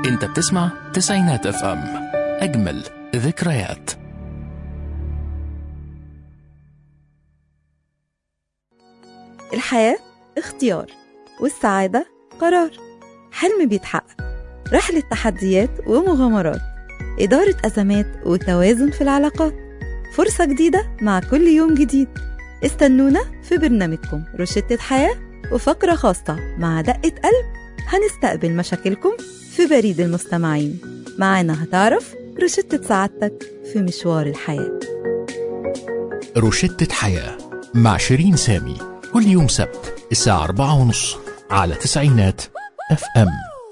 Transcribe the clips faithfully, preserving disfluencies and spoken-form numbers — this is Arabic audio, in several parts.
انت بتسمع تسعينات اف ام، اجمل ذكريات. الحياة اختيار، والسعادة قرار. حلم بيتحقق، رحلة تحديات ومغامرات، إدارة أزمات وتوازن في العلاقات. فرصة جديدة مع كل يوم جديد. استنونا في برنامجكم روشتة حياة، وفقرة خاصة مع دقة قلب هنستقبل مشاكلكم في بريد المستمعين. معانا هتعرف روشتة سعادتك في مشوار الحياة. روشتة حياة مع شيرين سامي، كل يوم سبت الساعة أربعة ونص على تسعينات اف ام.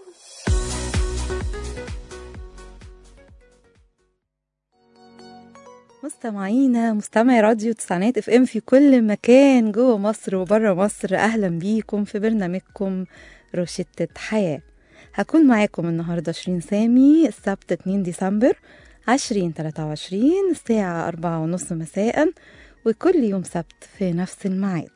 مستمعينا مستمعي راديو تسعينات اف ام في كل مكان جوه مصر وبره مصر، اهلا بيكم في برنامجكم روشتة حياة. هكون معاكم النهاردة شيرين سامي، السبت اتنين ديسمبر عشرين تلاتة وعشرين، الساعة أربعة ونص مساء، وكل يوم سبت في نفس الميعاد.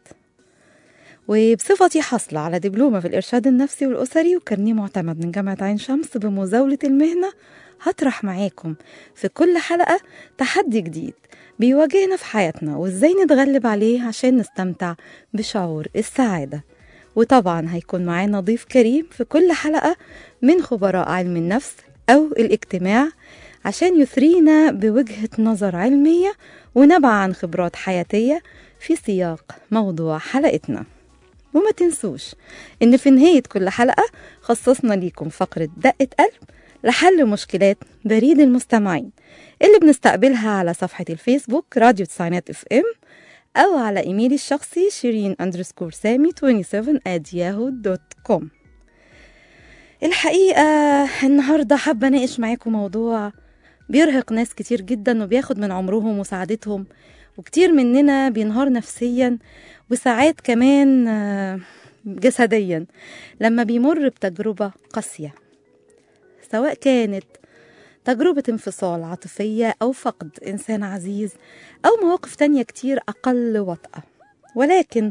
وبصفتي حاصلة على دبلومة في الإرشاد النفسي والأسري وكارنيه معتمد من جامعة عين شمس بمزاولة المهنة، هطرح معاكم في كل حلقة تحدي جديد بيواجهنا في حياتنا وإزاي نتغلب عليه عشان نستمتع بشعور السعادة. وطبعا هيكون معانا ضيف كريم في كل حلقة من خبراء علم النفس أو الاجتماع عشان يثرينا بوجهة نظر علمية ونبع عن خبرات حياتية في سياق موضوع حلقتنا. وما تنسوش إن في نهاية كل حلقة خصصنا ليكم فقرة دقة قلب لحل مشكلات بريد المستمعين اللي بنستقبلها على صفحة الفيسبوك راديو تسعينات اف ام أو على إيميلي الشخصي شيرين أندرسكور سامي سبعة وعشرين آت ياهو دوت كوم. الحقيقة النهاردة حابة ناقش معاكم موضوع بيرهق ناس كتير جدا وبياخد من عمرهم وسعادتهم، وكتير مننا بينهار نفسيا وساعات كمان جسديا لما بيمر بتجربة قاسية، سواء كانت تجربة انفصال عاطفية أو فقد إنسان عزيز أو مواقف تانية كتير أقل وطأة. ولكن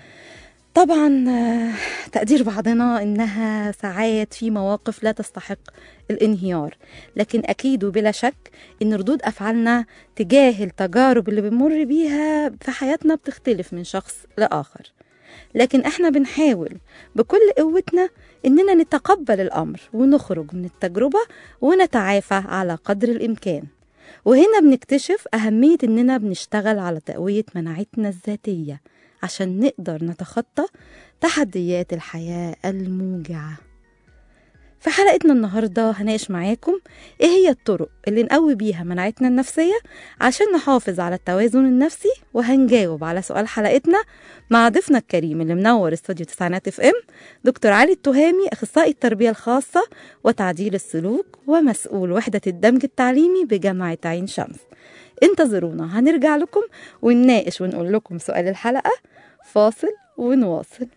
طبعا تقدير بعضنا إنها ساعات في مواقف لا تستحق الانهيار، لكن أكيد وبلا شك إن ردود أفعالنا تجاه التجارب اللي بنمر بيها في حياتنا بتختلف من شخص لآخر. لكن احنا بنحاول بكل قوتنا إننا نتقبل الأمر ونخرج من التجربة ونتعافى على قدر الإمكان. وهنا بنكتشف أهمية إننا بنشتغل على تقوية مناعتنا الذاتية عشان نقدر نتخطى تحديات الحياة الموجعة. في حلقتنا النهاردة هناقش معاكم إيه هي الطرق اللي نقوي بيها مناعتنا النفسية عشان نحافظ على التوازن النفسي، وهنجاوب على سؤال حلقتنا مع ضيفنا الكريم اللي منور استوديو تسعينات اف ام، دكتور علي التهامي، أخصائي التربية الخاصة وتعديل السلوك ومسؤول وحدة الدمج التعليمي بجامعة عين شمس. انتظرونا، هنرجع لكم ونناقش ونقول لكم سؤال الحلقة. فاصل ونواصل.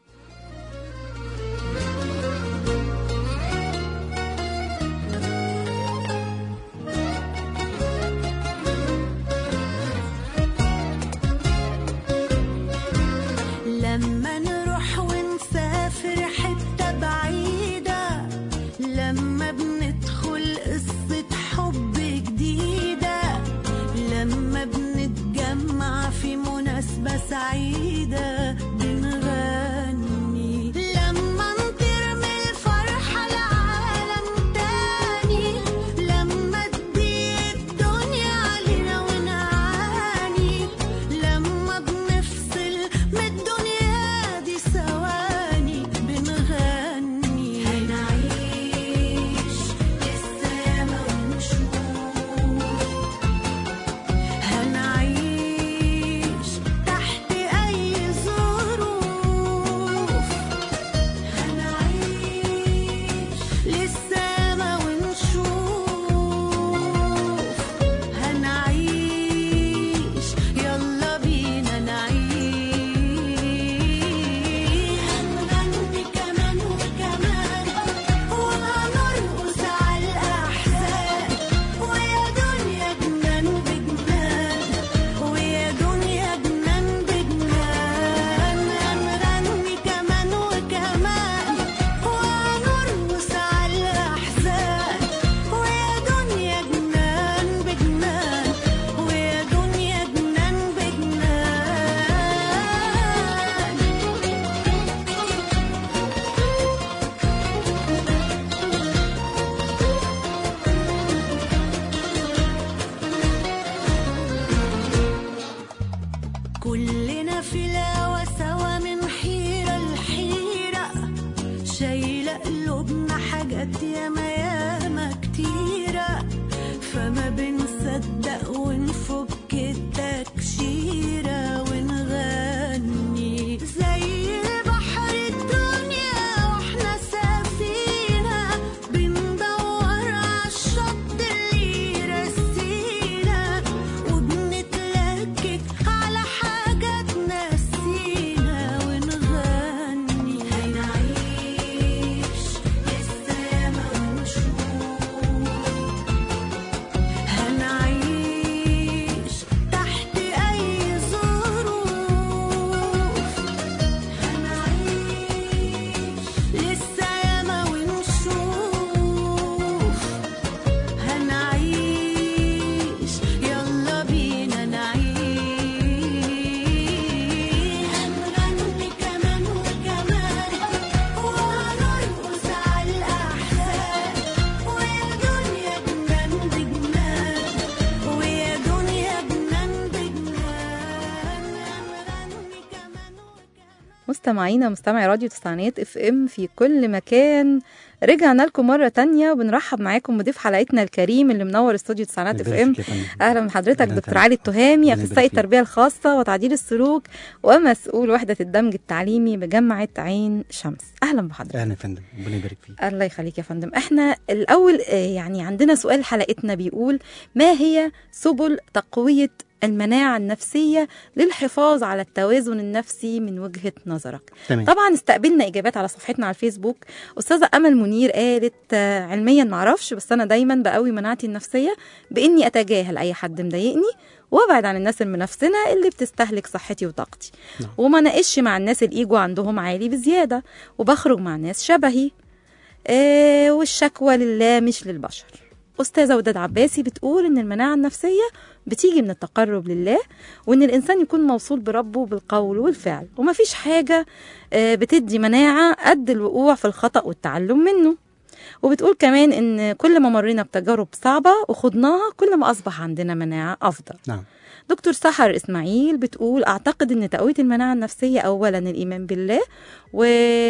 لما نروح ونسافر حتة بعيدة، لما بندخل قصة حب جديدة، لما بنتجمع في مناسبة سعيدة، بنغير مستمعينا مستمعي راديو تسعينات اف ام في كل مكان. رجعنا لكم مرة تانية وبنرحب معاكم بضيف حلقتنا الكريم اللي منور استوديو تسعينات اف ام. اهلا بحضرتك دكتور علي التهامي، اخصائي التربية الخاصة وتعديل السلوك ومسؤول وحدة الدمج التعليمي بجامعة عين شمس. اهلا بحضرتك. اهلا يا فندم، ربنا يبارك فيك. الله يخليك يا فندم. احنا الاول يعني عندنا سؤال حلقتنا بيقول: ما هي سبل تقوية المناعة النفسية للحفاظ على التوازن النفسي من وجهة نظرك؟ تمام. طبعا استقبلنا إجابات على صفحتنا على الفيسبوك. أستاذة أمل منير قالت علميا معرفش، بس أنا دايما بقوي مناعتي النفسية بإني أتجاهل أي حد مضايقني وابعد عن الناس المنافسنة اللي بتستهلك صحتي وطاقتي. نعم. وما ناقش مع الناس الإيجو عندهم عالي بزيادة، وبخرج مع ناس شبهي. آه والشكوى لله مش للبشر. أستاذة وداد عباسي بتقول إن المناعة النفسية بتيجي من التقرب لله، وإن الإنسان يكون موصول بربه بالقول والفعل، ومفيش حاجة بتدي مناعة قد الوقوع في الخطأ والتعلم منه. وبتقول كمان إن كل ما مرينا بتجارب صعبة وخضناها كل ما أصبح عندنا مناعة أفضل. نعم. دكتور سحر إسماعيل بتقول: أعتقد أن تقوية المناعة النفسية أولا الإيمان بالله و...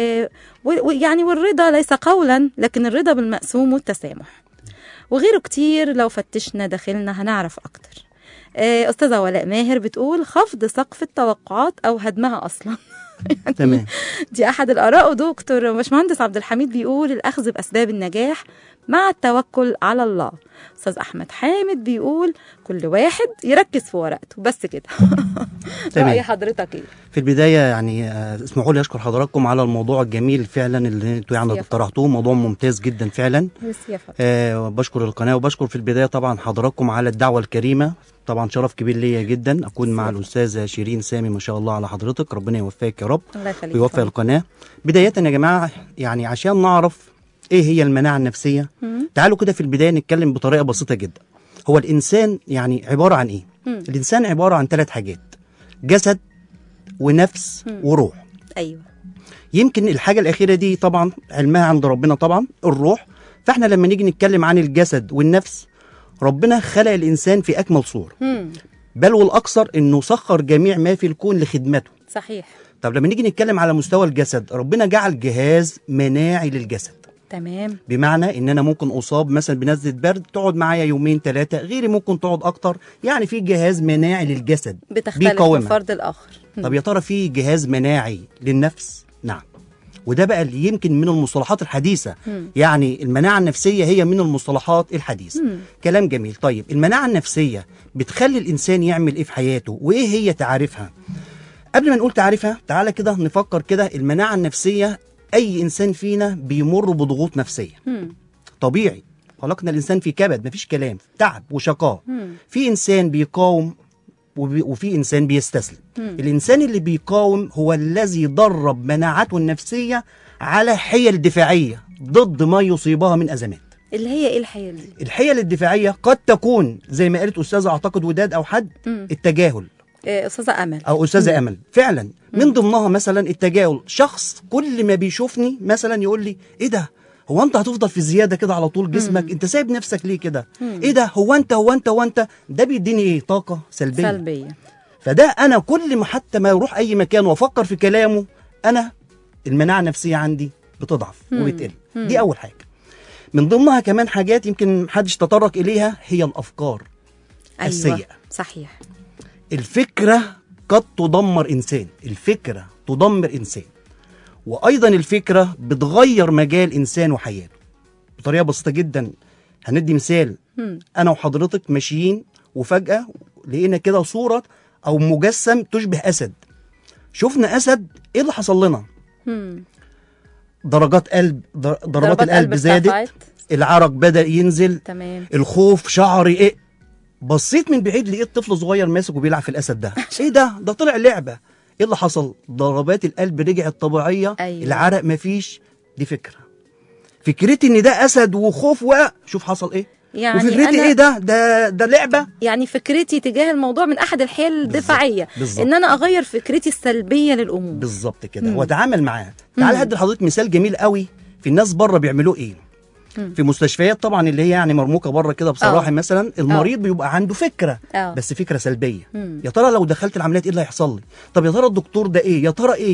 و... يعني والرضا ليس قولا، لكن الرضا بالمقسوم والتسامح، وغيره كتير. لو فتشنا داخلنا هنعرف أكتر. أستاذة ولاء ماهر بتقول: خفض سقف التوقعات أو هدمها أصلا. يعني تمام. دي أحد الآراء. ودكتور باشمهندس عبد الحميد بيقول: الأخذ بأسباب النجاح مع التوكل على الله. أستاذ أحمد حامد بيقول: كل واحد يركز في ورقته بس كده. رأي حضرتك إيه؟ في البداية يعني اسمحوا لي أشكر حضراتكم على الموضوع الجميل فعلا اللي انتوا يعني طرحتوه، موضوع ممتاز جدا فعلا. آه بشكر القناة وبشكر في البداية طبعا حضراتكم على الدعوة الكريمة. طبعا شرف كبير ليا جدا أكون مع الأستاذة شيرين سامي، ما شاء الله على حضرتك، ربنا يوفقك يا رب ويوفق القناة. بداية يا جماعة يعني عشان نعرف ايه هي المناعة النفسية، مم. تعالوا كده في البداية نتكلم بطريقة بسيطة جدا. هو الإنسان يعني عبارة عن ايه؟ مم. الإنسان عبارة عن ثلاث حاجات: جسد ونفس مم. وروح. أيوة. يمكن الحاجة الأخيرة دي طبعا علمها عند ربنا طبعا الروح. فاحنا لما نيجي نتكلم عن الجسد والنفس، ربنا خلق الإنسان في أكمل صورة، مم. بل والأكثر إنه سخر جميع ما في الكون لخدمته. صحيح. طب لما نيجي نتكلم على مستوى الجسد، ربنا جعل جهاز مناعي للجسد. تمام. بمعنى ان انا ممكن اصاب مثلا بنزله برد تقعد معايا يومين ثلاثه، غيري ممكن تقعد اكتر. يعني في جهاز مناعي للجسد بتختلف من فرد الاخر. طب يا ترى في جهاز مناعي للنفس؟ نعم. وده بقى اللي يمكن من المصطلحات الحديثه. مم. يعني المناعه النفسيه هي من المصطلحات الحديثه. مم. كلام جميل. طيب المناعه النفسيه بتخلي الانسان يعمل ايه في حياته، وايه هي تعاريفها؟ قبل ما نقول تعريفها تعالى كده نفكر كده. المناعة النفسية أي إنسان فينا بيمر بضغوط نفسية. مم. طبيعي، خلقنا الإنسان في كبد، مفيش كلام، تعب وشقاء. مم. في إنسان بيقاوم وفي إنسان بيستسلم. مم. الإنسان اللي بيقاوم هو الذي درب مناعته النفسية على حيل دفاعية ضد ما يصيبها من أزمات. اللي هي إيه الحيل دي؟ الحيل الدفاعية قد تكون زي ما قالت أستاذة أعتقد وداد أو حد، مم. التجاهل. أستاذة أمل أو أستاذة أمل فعلا. مم. من ضمنها مثلا التجاهل. شخص كل ما بيشوفني مثلا يقول لي: إيه ده؟ هو أنت هتفضل في زيادة كده على طول جسمك؟ مم. أنت سايب نفسك ليه كده؟ إيه ده؟ هو أنت هو أنت هو أنت ده بيديني إيه؟ طاقة سلبية. سلبية. فده أنا كل ما حتى ما يروح أي مكان وأفكر في كلامه، أنا المناعة النفسية عندي بتضعف وبتقل. دي أول حاجة. من ضمنها كمان حاجات يمكن محدش تطرق إليها، هي الأفكار. أيوة. السيئة. صحيح. الفكرة قد تدمر إنسان، الفكرة تدمر إنسان، وأيضا الفكرة بتغير مجال إنسان وحياته بطريقة بسيطة جدا. هندي مثال. م. أنا وحضرتك ماشيين وفجأة لقينا كده صورة أو مجسم تشبه أسد. شفنا أسد، إيه اللي حصل لنا؟ م. درجات قلب ضربات القلب زادت، العرق بدأ ينزل. تمام. الخوف، شعري إيه. بصيت من بعيد لقيت طفل صغير ماسك وبيلعب في الاسد ده. ايه ده؟ ده طلع لعبه. ايه اللي حصل؟ ضربات القلب رجعت طبيعيه. أيوة. العرق مفيش. دي فكره. فكرتي ان ده اسد وخوف وقع، شوف حصل ايه. يعني وفكرتي أنا ايه ده؟ ده ده لعبه. يعني فكرتي تجاه الموضوع من احد الحيل الدفاعيه، ان انا اغير فكرتي السلبيه للامور. بالظبط كده، واتعامل معاها. تعال هدي لحضرتك مثال جميل قوي في الناس بره بيعملوه ايه. في مستشفيات طبعا اللي هي يعني مرموقه بره كده بصراحه. أوه. مثلا المريض أوه. بيبقى عنده فكره. أوه. بس فكره سلبيه. مم. يا ترى لو دخلت العمليات ايه اللي هيحصل لي؟ طب يا ترى الدكتور ده ايه؟ يا ترى ايه؟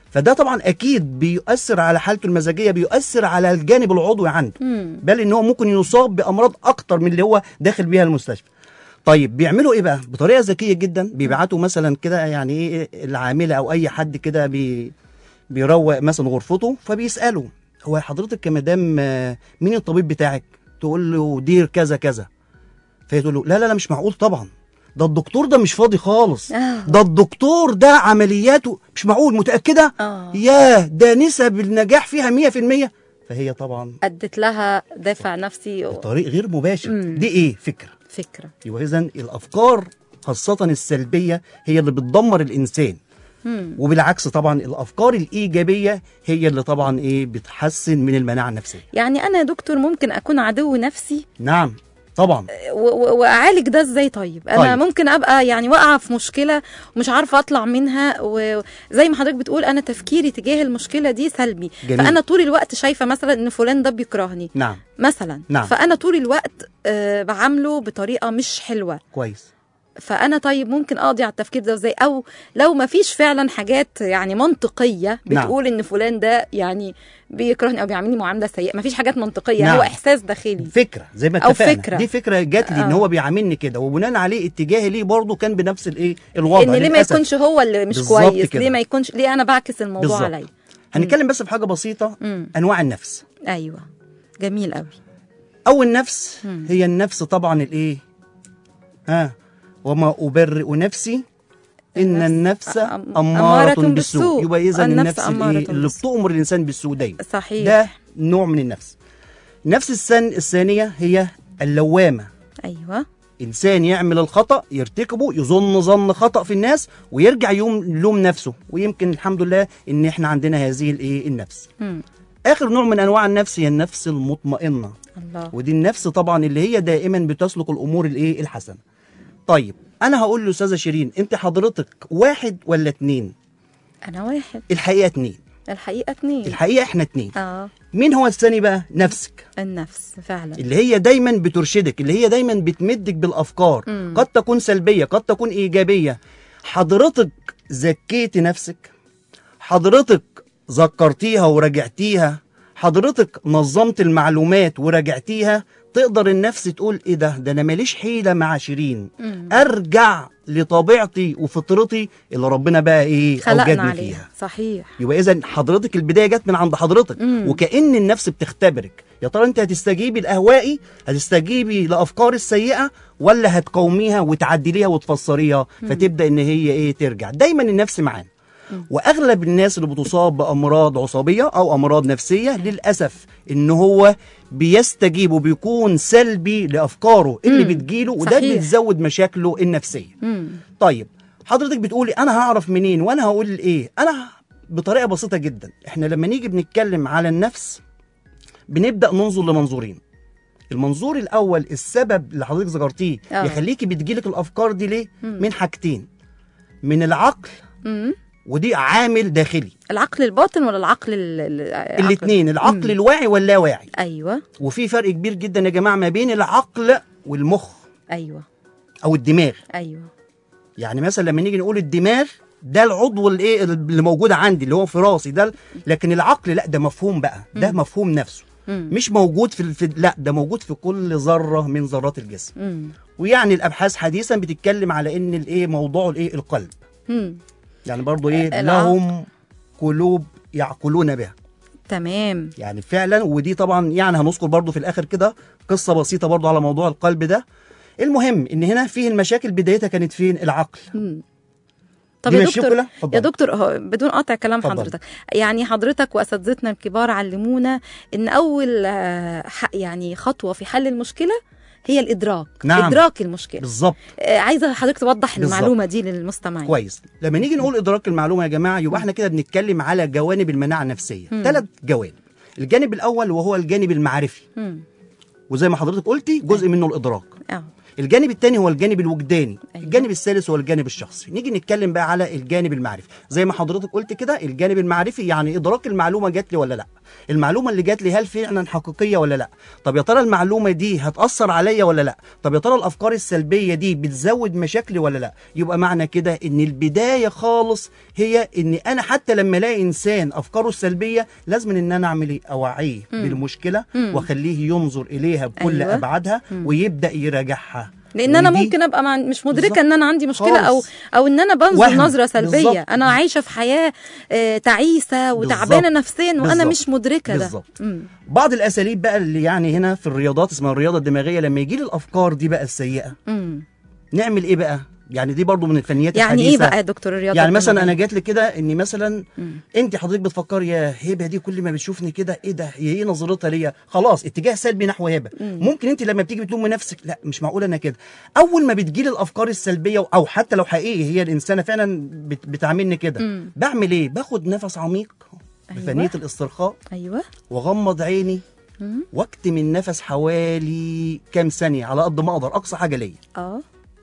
فده طبعا اكيد بيؤثر على حالته المزاجيه، بيؤثر على الجانب العضوي عنده، مم. بل ان هو ممكن يصاب بامراض اكتر من اللي هو داخل بيها المستشفى. طيب بيعملوا ايه بقى؟ بطريقه ذكيه جدا بيبعتوا مثلا كده يعني ايه العامله او اي حد كده بي بيروق مثلا غرفته، فبيساله هو حضرتك يا مدام آه، مين الطبيب بتاعك؟ تقول له دير كذا كذا، فهي تقول له لا لا لا مش معقول طبعا، ده الدكتور ده مش فاضي خالص، آه. ده الدكتور ده عملياته مش معقول، متاكده؟ آه. ياه ده نسب النجاح فيها مية في المية. فهي طبعا ادت لها دافع نفسي و... بطريق غير مباشر. مم. دي ايه؟ فكره. فكره. يبقى اذا الافكار خاصه السلبيه هي اللي بتدمر الانسان، مم. وبالعكس طبعا الافكار الايجابيه هي اللي طبعا ايه بتحسن من المناعه النفسيه. يعني انا يا دكتور ممكن اكون عدو نفسي نعم طبعا. و- و- واعالج ده ازاي؟ طيب انا طيب. ممكن ابقى يعني واقعه في مشكله ومش عارفه اطلع منها، وزي ما حضرتك بتقول انا تفكيري تجاه المشكله دي سلبي، جميل. فانا طول الوقت شايفه مثلا ان فلان ده بيكرهني نعم مثلا، نعم. فانا طول الوقت آه بعامله بطريقه مش حلوه، كويس. فانا طيب ممكن اقضي على التفكير ده ازاي؟ او لو ما فيش فعلا حاجات يعني منطقيه بتقول نعم. ان فلان ده يعني بيكرهني او بيعاملني معامله سيئه، ما فيش حاجات منطقيه، نعم. هو احساس داخلي. فكره زي ما أو اتفقنا، فكرة. دي فكره جات لي ان آه. هو بيعاملني كده، وبناء عليه اتجاهي ليه برضه كان بنفس الايه الوضع. ان ليه ما للأسف. يكونش هو اللي مش بالظبط كويس، كده. ليه ما يكونش، ليه انا بعكس الموضوع بالظبط. عليا. هنتكلم بس في حاجه بسيطه، مم. انواع النفس. ايوه جميل قوي. اول نفس مم. هي النفس طبعا الايه ها وما ابرئ نفسي ان النفس أم- اماره أمارة بالسوء. بالسوء. يبقى اذا النفس النفس أمارة الايه اللي بالسوء. بتؤمر الانسان بالسوء دايما. صحيح. ده نوع من النفس. النفس السن الثانيه هي اللوامه. ايوه. انسان يعمل الخطا يرتكبه، يظن ظن خطا في الناس ويرجع يوم يلوم نفسه، ويمكن الحمد لله ان احنا عندنا هذه الايه النفس. مم. اخر نوع من انواع النفس هي النفس المطمئنه، الله. ودي النفس طبعا اللي هي دائما بتسلك الامور الايه الحسنه. طيب انا هقول له استاذه شيرين انت حضرتك واحد ولا اتنين؟ انا واحد. الحقيقه اتنين. الحقيقه اتنين. الحقيقه احنا اتنين. اه مين هو الثاني بقى؟ نفسك، النفس فعلا. اللي هي دايما بترشدك، اللي هي دايما بتمدك بالافكار، مم. قد تكون سلبيه قد تكون ايجابيه. حضرتك زكيتي نفسك، حضرتك ذكرتيها وراجعتيها، حضرتك نظمت المعلومات وراجعتيها، تقدر النفس تقول ايه ده ده انا ماليش حيله مع شيرين، مم. ارجع لطبيعتي وفطرتي اللي ربنا بقى ايه خلقنا اوجدني عليها. فيها. صحيح. يبقى اذا حضرتك البدايه جت من عند حضرتك، مم. وكأن النفس بتختبرك، يا ترى انت هتستجيبي لاهوائي، هتستجيبي لافكار السيئه، ولا هتقاوميها وتعدليها وتفسريها، فتبدا ان هي ايه ترجع. دايما النفس معانا. واغلب الناس اللي بتصاب بامراض عصبيه او امراض نفسيه للاسف ان هو بيستجيب وبيكون سلبي لافكاره اللي مم. بتجيله، وده صحيح. بتزود مشاكله النفسيه. مم. طيب حضرتك بتقولي انا هعرف منين وانا هقول ايه؟ انا بطريقه بسيطه جدا، احنا لما نيجي بنتكلم على النفس بنبدا ننظر لمنظورين. المنظور الاول السبب اللي حضرتك ذكرتيه آه. يخليكي بتجيلك الافكار دي ليه؟ مم. من حاجتين، من العقل، مم. ودي عامل داخلي. العقل الباطن ولا العقل ال- ال- العقل- الاثنين، العقل مم. الواعي واللاواعي. ايوه. وفي فرق كبير جدا يا جماعه ما بين العقل والمخ ايوه. او الدماغ. ايوه. يعني مثلا لما نيجي نقول الدماغ ده العضو الايه اللي موجود عندي اللي هو في راسي ده، لكن العقل لا ده مفهوم بقى، ده مم. مفهوم نفسه، مم. مش موجود في, في لا ده موجود في كل ذره من ذرات الجسم. مم. ويعني الابحاث حديثا بتتكلم على ان الايه موضوع الايه القلب، مم. يعني برضو ايه العقل. لهم قلوب يعقلون بها. تمام. يعني فعلا، ودي طبعا يعني هنذكر برضو في الاخر كده قصه بسيطه برضو على موضوع القلب ده. المهم ان هنا فيه المشاكل بدايتها كانت فين؟ العقل. مم. طب دي يا ماشية دكتور، كلها؟ اتفضل. يا دكتور هو بدون قطع كلام اتفضل. حضرتك، يعني حضرتك واساتذتنا الكبار علمونا ان اول آه، ح- يعني خطوه في حل المشكله هي الادراك. نعم. ادراك المشكله. بالظبط. آه، عايزه حضرتك توضح بالظبط. المعلومه دي للمستمعين. كويس. لما نيجي نقول ادراك المعلومه يا جماعه يبقى احنا كده بنتكلم على جوانب المناعه النفسيه. مم. ثلاث جوانب. الجانب الاول وهو الجانب المعرفي، مم. وزي ما حضرتك قلتي جزء منه الادراك. اه. الجانب الثاني هو الجانب الوجداني. أيوة. الجانب الثالث هو الجانب الشخصي. نيجي نتكلم بقى على الجانب المعرفي. زي ما حضرتك قلت كده الجانب المعرفي يعني ادراك المعلومه جات لي ولا لا. المعلومه اللي جات لي هل فعلا حقيقيه ولا لا؟ طب يا ترى المعلومه دي هتاثر عليا ولا لا؟ طب يا ترى الافكار السلبيه دي بتزود مشاكلي ولا لا؟ يبقى معنى كده ان البدايه خالص هي ان انا حتى لما الاقي انسان افكاره السلبيه لازم ان انا اعمل ايه؟ اوعيه بالمشكله واخليه ينظر اليها بكل أيوة. ابعادها ويبدا يراجعها. لان انا ودي- ممكن ابقى مع... مش مدركه بالظبط. ان انا عندي مشكله او خالص. او ان انا بنظر وهم. نظره سلبيه. بالظبط. انا عايشه في حياه آه، تعيسه وتعبانه بالظبط. نفسيا وانا بالظبط. مش مدركه ده. بالظبط. مم. بعض الاساليب بقى اللي يعني هنا في الرياضات اسمها الرياضه الدماغيه، لما يجي لي الافكار دي بقى السيئه مم. نعمل ايه بقى؟ يعني دي برضو من الفنيات يعني الحديثه. ايه بقى يا دكتور الرياضه يعني مثلا الدماغية؟ انا جات لي كده اني مثلا مم. انت حضرتك بتفكر يا هبه دي كل ما بتشوفني كده ايه ده، هي ايه نظرتها ليا؟ خلاص اتجاه سلبي نحو هبه. مم. ممكن انت لما بتيجي بتلومي نفسك لا مش معقول انا كده. اول ما بتجيلي الافكار السلبيه او حتى لو حقيقي هي الانسانه فعلا بت- بتعاملني كده، مم. بعمل ايه؟ باخد نفس عميق أيوة. بفنيه الاسترخاء ايوه. واغمض عيني مم. واكتم النفس حوالي كام ثانيه على قد ما اقدر، اقصى حاجه ليا. اه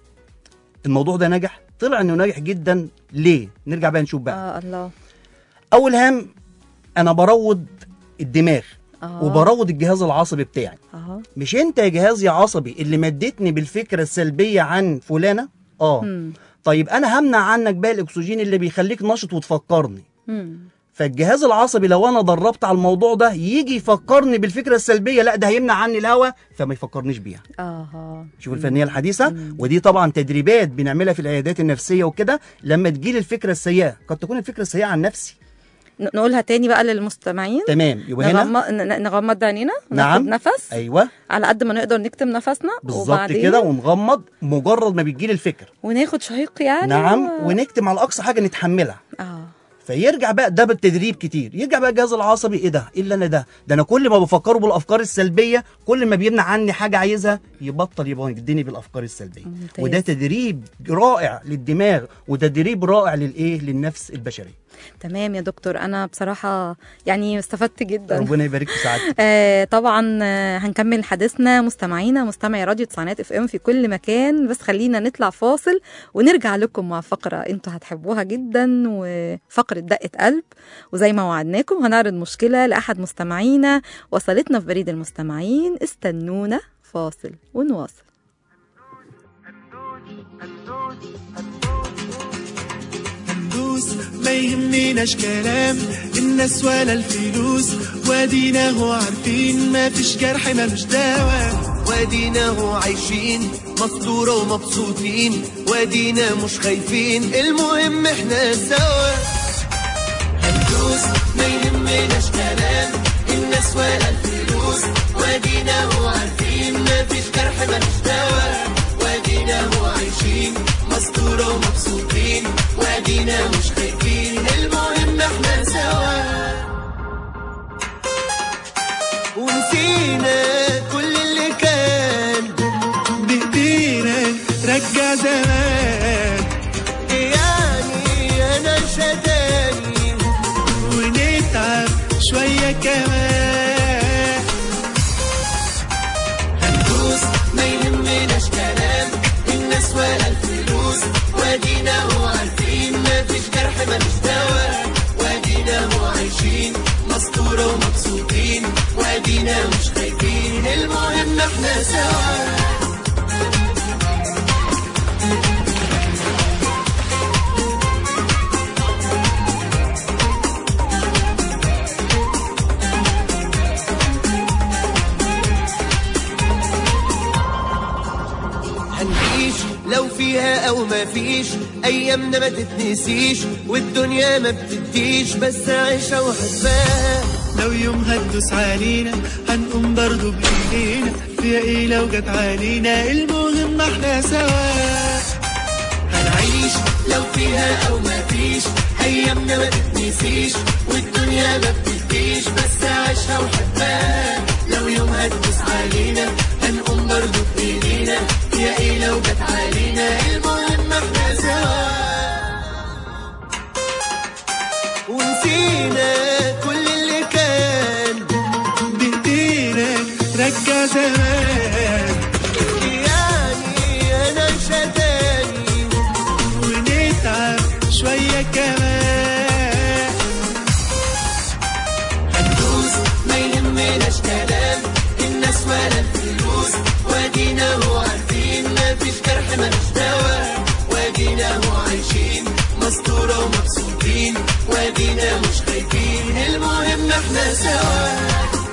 الموضوع ده نجح، طلع انه ناجح جدا. ليه؟ نرجع بقى نشوف بقى. اه الله. اول هام انا بروض الدماغ اه وبروض الجهاز العصبي بتاعي. اه مش انت يا جهاز يا عصبي اللي مدتني بالفكره السلبيه عن فلانه؟ اه مم. طيب انا همنع عنك بقى الاكسجين اللي بيخليك نشط وتفكرني. مم. فالجهاز العصبي لو انا دربت على الموضوع ده يجي يفكرني بالفكره السلبيه، لا ده هيمنع عني الهوا فما يفكرنيش بيها. اه شوف الفنيه الحديثه. ودي طبعا تدريبات بنعملها في العيادات النفسيه وكده. لما تجيلي الفكره السيئه، قد تكون الفكره السيئه عن نفسي. ن- نقولها تاني بقى للمستمعين. تمام. يبقى هنا نغمض ن- نغمض عينينا نعم. ناخد نفس ايوه على قد ما نقدر نكتم نفسنا بالظبط وبعدين كده ونغمض مجرد ما بتجيلي الفكره. وناخد شهيق يعني نعم. و... ونكتم على اقصى حاجه نتحملها. اه فيرجع بقى ده بالتدريب كتير، يرجع بقى الجهاز العصبي ايه ده؟ ايه اللي انا ده؟ ده انا كل ما بفكره بالافكار السلبيه كل ما بيمنع عني حاجه عايزها يبطل يبقى يديني بالافكار السلبيه. ممتاز. وده تدريب رائع للدماغ وتدريب رائع للايه؟ للنفس البشريه. تمام يا دكتور. انا بصراحه يعني استفدت جدا. ربنا يبارك في سعادتك. آه طبعا آه هنكمل حديثنا مستمعينا مستمعي راديو تسعينات اف ام في كل مكان، بس خلينا نطلع فاصل ونرجع لكم مع فقره انتوا هتحبوها جدا، وفقره دقه قلب. وزي ما وعدناكم هنعرض مشكله لاحد مستمعينا وصلتنا في بريد المستمعين. استنونا فاصل ونواصل. هندوس ما يهمناش كلام الناس ولا الفلوس، وادينا هو عارفين ما فيش جرح ملوش دواء، وادينا هو عايشين مقدورة ومبسوطين، وادينا مش خايفين المهم احنا سوا. هندوس ما يهمناش كلام الناس ولا الفلوس، وادينا هو عارفين ما فيش جرح ملوش دواء، وادينا هو عايشين مقدورة ومبسوطين، وادينا مش خايفين المهم احنا سوا. ونسينا كل اللي كان بايدينا رجع زمان، يعني انا شداني ونتعب شوية كمان. هندوس ما يهمناش كلام الناس ولا الفلوس، وادينا هو عارفين ما فيش جرح ملوش دواء، وادينا هو عايشين مستورة ومبسوطين، وادينا مش خايفين المهم احنا سوا. هنعيش لو فيها او ما فيش، ايامنا ما تتنسيش والدنيا ما بتديش، بس عيشها وحبها. لو يوم هتدوس علينا هنقوم برضو بايدينا، فيها ايه لو جت علينا المهم احنا سوا. هنعيش لو فيها او ما فيش، ايامنا ما تتنسيش والدنيا ما بتديش، بس عيشها وحبها. لو يوم هتدوس علينا هنقوم برضو بايدينا، يا ايه لو جت علينا المهم احنا سوا. ونسينا كل اللي كان بايدينا رجع زمان، يعني انا شداني ونتعب شوية كمان. هندوس ما احنا سوا.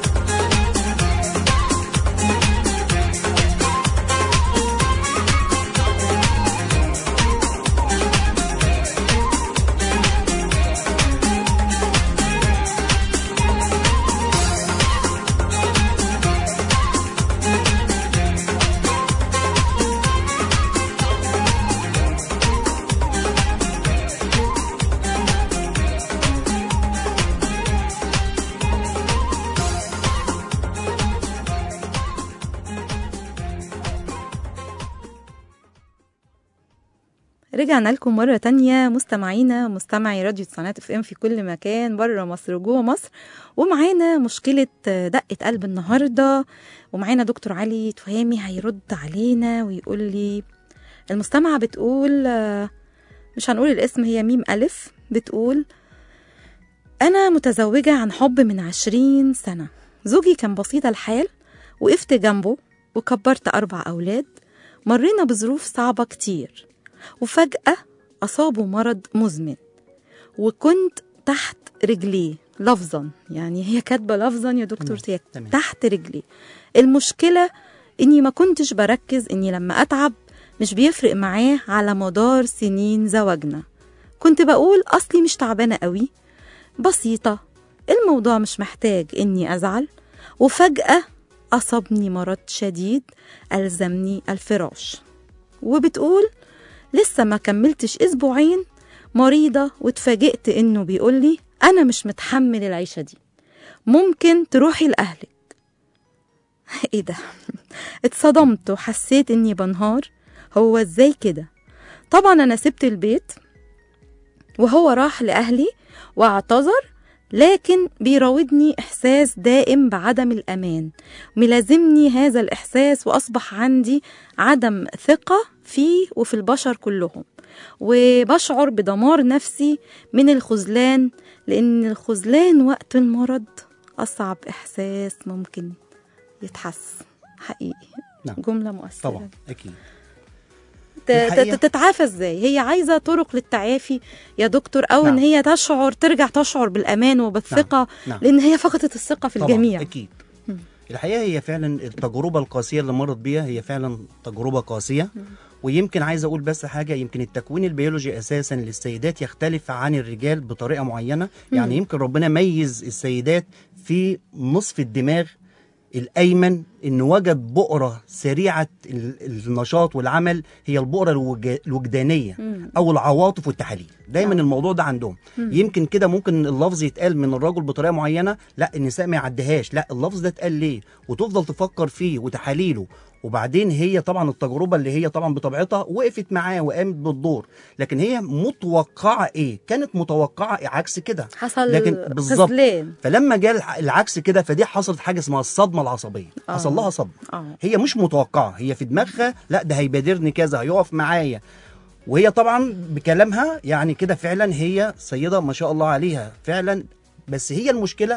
رجعنا لكم مرة تانية مستمعينا مستمعي راديو تسعينات اف ام في كل مكان بره مصر وجوه مصر، ومعانا مشكلة دقة قلب النهاردة، ومعانا دكتور علي تهامي هيرد علينا ويقول لي المستمعة بتقول، مش هنقول الاسم، هي ميم ألف، بتقول أنا متزوجة عن حب من عشرين سنة، زوجي كان بسيط الحال، وقفت جنبه وكبرت أربع أولاد، مرينا بظروف صعبة كتير، وفجأة أصابه مرض مزمن، وكنت تحت رجليه لفظا، يعني هي كاتبة لفظا يا دكتور تياك، تحت رجليه. المشكلة إني ما كنتش بركز إني لما أتعب مش بيفرق معاه على مدار سنين زواجنا، كنت بقول أصلي مش تعبانة قوي، بسيطة، الموضوع مش محتاج إني أزعل، وفجأة أصابني مرض شديد ألزمني الفراش. وبتقول لسه ما كملتش أسبوعين مريضة، واتفاجئت إنه بيقولي أنا مش متحمل العيشة دي، ممكن تروحي لأهلك. إيه ده؟ اتصدمت وحسيت إني بنهار، هو إزاي كده؟ طبعا أنا سبت البيت وهو راح لأهلي واعتذر، لكن بيراودني إحساس دائم بعدم الأمان، ملازمني هذا الإحساس، وأصبح عندي عدم ثقة فيه وفي البشر كلهم، وبشعر بدمار نفسي من الخذلان، لأن الخذلان وقت المرض أصعب إحساس ممكن يتحس حقيقي. نعم. جملة مؤثرة طبعا أكيد. تتعافى ازاي؟ هي عايزه طرق للتعافي يا دكتور، او نعم. ان هي تشعر ترجع تشعر بالامان وبالثقه. نعم. نعم. لان هي فقدت الثقه في طبعا الجميع. اكيد. الحقيقه هي فعلا التجربه القاسيه اللي مرت بيها هي فعلا تجربه قاسيه. ويمكن عايز اقول بس حاجه، يمكن التكوين البيولوجي اساسا للسيدات يختلف عن الرجال بطريقه معينه. يعني يمكن ربنا ميز السيدات في نصف الدماغ الأيمن إن وجد بؤرة سريعة النشاط والعمل، هي البؤرة الوجدانية أو العواطف والتحاليل. دايما الموضوع ده عندهم. يمكن كده ممكن اللفظ يتقال من الرجل بطريقة معينة، لا النساء ما يعديهاش، لا اللفظ ده اتقال ليه وتفضل تفكر فيه وتحاليله. وبعدين هي طبعا التجربة اللي هي طبعا بطبيعتها وقفت معاه وقامت بالدور، لكن هي متوقعة ايه؟ كانت متوقعة عكس كده، حصل لكن بالظبط. خذلان. فلما جاء العكس كده فدي حصلت حاجة اسمها الصدمة العصبية. آه. حصل لها صدمة. آه. هي مش متوقعة، هي في دماغها لا ده هيبادرني كذا، هيقف معايا. وهي طبعا بكلامها يعني كده فعلا هي سيدة ما شاء الله عليها فعلا. بس هي المشكلة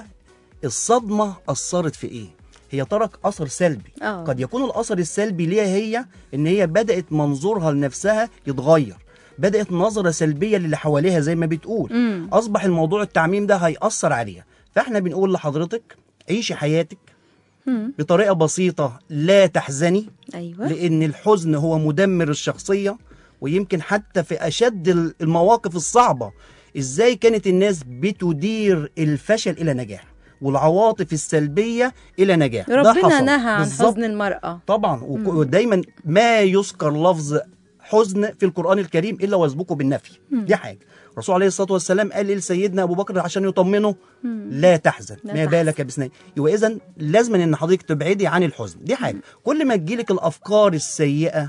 الصدمة أثرت في ايه؟ هي ترك أثر سلبي. أوه. قد يكون الأثر السلبي ليها هي إن هي بدأت منظورها لنفسها يتغير، بدأت نظرة سلبية للي حواليها زي ما بتقول. مم. أصبح الموضوع التعميم ده هيأثر عليها. فإحنا بنقول لحضرتك عيشي حياتك مم. بطريقة بسيطة، لا تحزني. أيوة. لأن الحزن هو مدمر الشخصية. ويمكن حتى في أشد المواقف الصعبة إزاي كانت الناس بتدير الفشل إلى نجاح والعواطف السلبية إلى نجاح. ربنا نهى عن حزن المرأة طبعا. ودايما ما يذكر لفظ حزن في القرآن الكريم إلا ويسبقه بالنفي. مم. دي حاجة الرسول عليه الصلاة والسلام قال لسيدنا أبو بكر عشان يطمنه مم. لا تحزن لا ما بالك بسنين. وإذن لازم إن حضرتك تبعدي عن الحزن. دي حاجة. مم. كل ما تجيلك الأفكار السيئة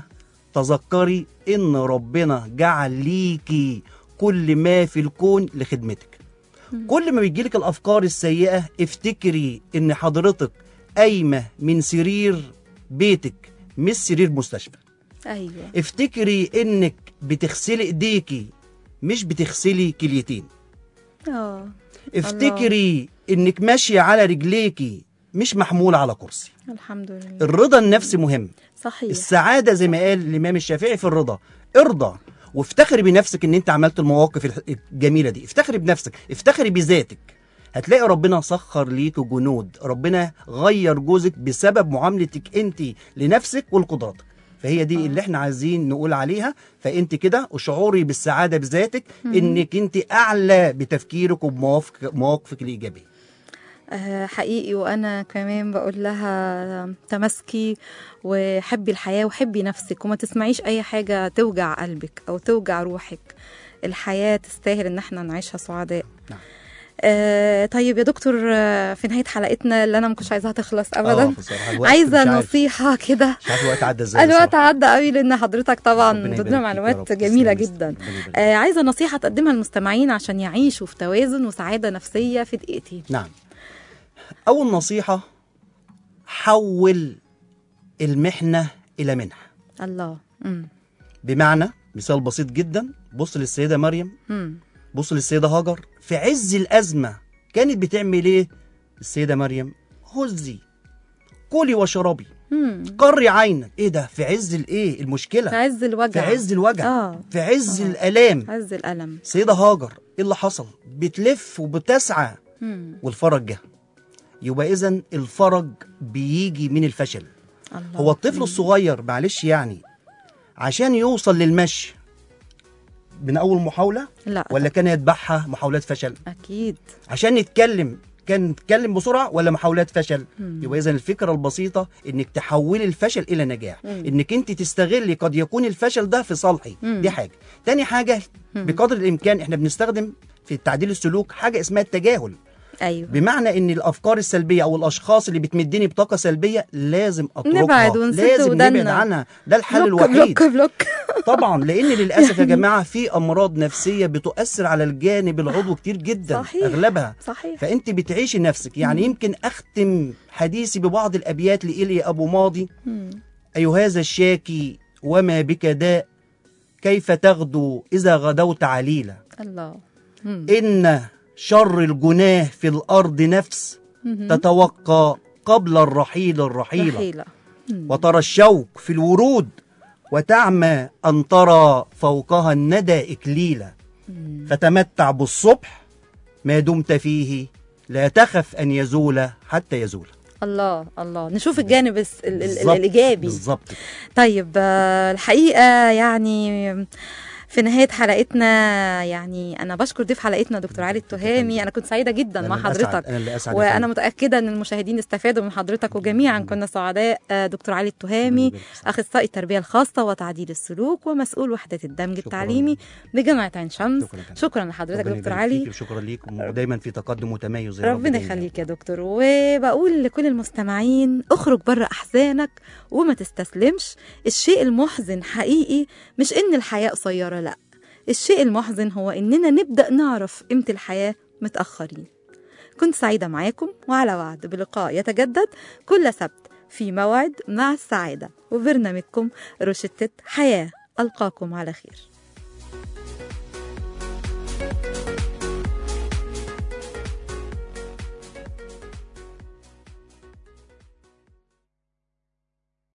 تذكري إن ربنا جعل ليكي كل ما في الكون لخدمتك. كل ما بيجيلك الأفكار السيئة افتكري إن حضرتك قايمة من سرير بيتك مش سرير مستشفى. أيوة. افتكري إنك بتغسلي إيديكي مش بتغسلي كليتين. أوه. افتكري الله. إنك ماشية على رجليكي مش محمولة على كرسي. الحمد لله. الرضا النفسي مهم. صحيح. السعادة زي ما قال الإمام الشافعي في الرضا. ارضى وافتخري بنفسك ان انت عملت المواقف الجميله دي. افتخري بنفسك، افتخري بذاتك. هتلاقي ربنا سخر ليك جنود، ربنا غير جوزك بسبب معاملتك انت لنفسك ولقدراتك. فهي دي اللي احنا عايزين نقول عليها. فانت كده وشعوري بالسعاده بذاتك انك انت اعلى بتفكيرك وبمواقفك مواقفك الايجابيه. آه، حقيقي. وأنا كمان بقول لها تمسكي وحبي الحياة وحبي نفسك، وما تسمعيش أي حاجة توجع قلبك أو توجع روحك. الحياة تستاهل إن احنا نعيشها سعداء. نعم. آه طيب يا دكتور، آه في نهاية حلقتنا اللي أنا ما كنتش عايزاها تخلص أبدا، آه، بصراحة الوقت عايزة مش عارف. نصيحة كده. مش عارف الوقت عدى ازاي. الوقت بصراحة. عدى قوي لأن حضرتك طبعا ربنا يبارك ضدنا فيك يا معلومات رب. جميلة تسلمي. جدا. ربنا يبارك. آه عايزة نصيحة تقدمها للمستمعين عشان يعيشوا في توازن وسعادة نفسية في دقيقتين. نعم. أول نصيحة، حول المحنة إلى منحة. الله. مم. بمعنى مثال بسيط جدا، بص للسيدة مريم، مم. بص للسيدة هاجر في عز الأزمة كانت بتعمل إيه؟ السيدة مريم هزي كلي وشربي مم. قري عينك. إيه ده؟ في عز الإيه؟ المشكلة، في عز الوجع. في عز الوجع، آه. في عز آه. الآلام. عز الألم. سيدة هاجر إيه اللي حصل؟ بتلف وبتسعى مم. والفرج جه. يبقى إذن الفرج بيجي من الفشل. الله. هو الطفل الصغير معلش يعني عشان يوصل للمشي من أول محاولة لا ولا كان يتبعها محاولات فشل؟ أكيد. عشان يتكلم كان يتكلم بسرعة ولا محاولات فشل؟ مم. يبقى إذن الفكرة البسيطة إنك تحولي الفشل إلى نجاح، مم. إنك أنت تستغلي قد يكون الفشل ده في صالحي. مم. دي حاجة. تاني حاجة، مم. بقدر الإمكان إحنا بنستخدم في تعديل السلوك حاجة اسمها التجاهل. أيوه. بمعنى ان الافكار السلبيه او الاشخاص اللي بتمدني بطاقه سلبيه لازم اتركها، نبعد ونسد لازم ودنا. نبعد عنها. ده الحل بلوك الوحيد. بلوك بلوك. طبعا لان للاسف يا جماعه في امراض نفسيه بتؤثر على الجانب العضوي كتير جدا. صحيح. اغلبها. صحيح. فانت بتعيشي نفسك. يعني يمكن اختم حديثي ببعض الابيات لإيليا ابو ماضي. مم. اي هذا الشاكي وما بك داء، كيف تغدو اذا غدوت عليلا. الله. مم. إن شر الجناه في الأرض نفس مهم. تتوقى قبل الرحيل الرحيلة، رحيلة. مم. وترى الشوك في الورود وتعمى أن ترى فوقها الندى إكليلا. مم. فتمتع بالصبح ما دمت فيه، لا تخف أن يزول حتى يزول. الله الله. نشوف الجانب الس- ال- ال- بالظبط. الإيجابي. بالظبط. طيب، آه، الحقيقة يعني في نهاية حلقتنا، يعني أنا بشكر ضيف حلقتنا دكتور علي التهامي. أنا كنت سعيدة جدا أنا مع اللي أسعد. حضرتك، أنا اللي أسعد يا وأنا فندم. متأكدة أن المشاهدين استفادوا من حضرتك وجميعا كنا سعداء. آه، دكتور علي التهامي، أخصائي التربية الخاصة وتعديل السلوك ومسؤول وحدة الدمج شكراً. التعليمي بجامعة عين شمس. شكراً يا شكرا لحضرتك ربنا دكتور يبارك علي. فيك وشكرا ليك، ودايما في تقدم وتميز. يا رب ربنا دايماً. يخليك يا دكتور. وبقول لكل المستمعين اخرج بره احزانك وما تستسلمش. الشيء المحزن حقيقي مش ان الحياة قصيرة، لا، الشيء المحزن هو اننا نبدأ نعرف قيمة الحياة متأخرين. كنت سعيدة معاكم، وعلى وعد بلقاء يتجدد كل سبت في موعد مع السعادة وبرنامجكم روشتة حياة. ألقاكم على خير.